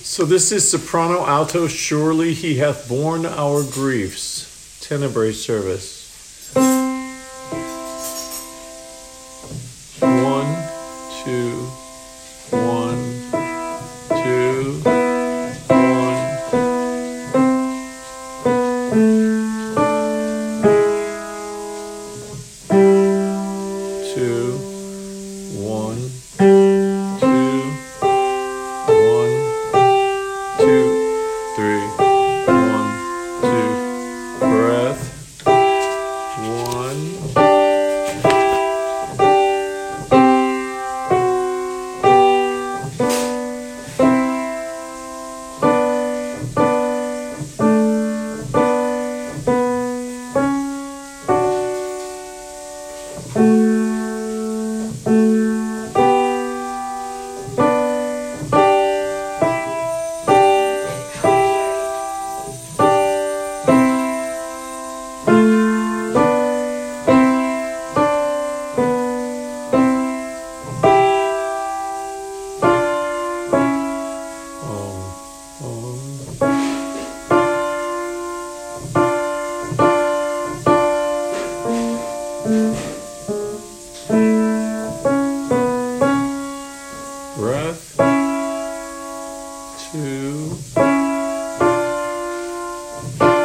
So this is soprano alto. Surely he hath borne our griefs. Tenebrae service. 1, 2, 1, 2, 1, 2, 3, 1, 2, breath, 1, breath, 2,